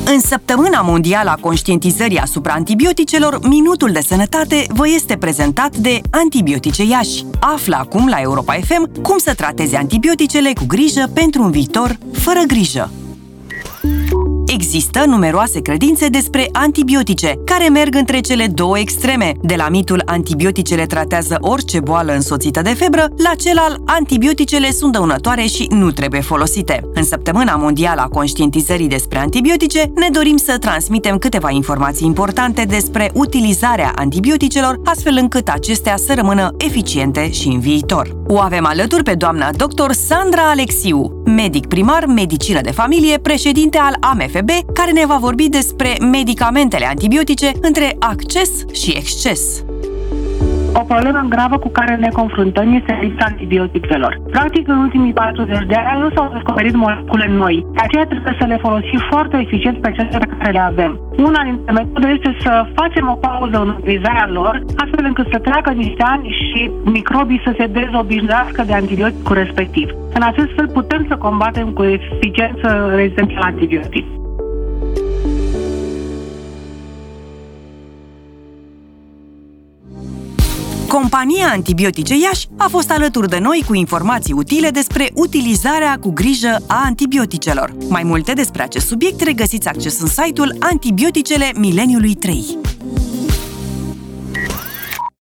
În săptămâna mondială a conștientizării asupra antibioticelor, Minutul de Sănătate vă este prezentat de Antibiotice Iași. Află acum la Europa FM cum să tratezi antibioticele cu grijă pentru un viitor fără grijă. Există numeroase credințe despre antibiotice, care merg între cele două extreme, de la mitul antibioticele tratează orice boală însoțită de febră, la cel al antibioticele sunt dăunătoare și nu trebuie folosite. În săptămâna mondială a conștientizării despre antibiotice, ne dorim să transmitem câteva informații importante despre utilizarea antibioticelor, astfel încât acestea să rămână eficiente și în viitor. O avem alături pe doamna dr. Sandra Alexiu, medic primar, medicină de familie, președinte al AMFB, care ne va vorbi despre medicamentele antibiotice între acces și exces. O problemă gravă cu care ne confruntăm este lipsa antibioticelor. Practic, în ultimii 40 de ani nu s-au descoperit molecule noi. De aceea trebuie să le folosim foarte eficient pe cele pe care le avem. Una dintre metode este să facem o pauză în utilizarea lor, astfel încât să treacă niște ani și microbii să se dezobișnuiască de antibioticul respectiv. În acest fel putem să combatem cu eficiență rezistența la antibiotic. Compania Antibiotice Iași a fost alături de noi cu informații utile despre utilizarea cu grijă a antibioticelor. Mai multe despre acest subiect regăsiți acces în site-ul Antibioticele Mileniului 3.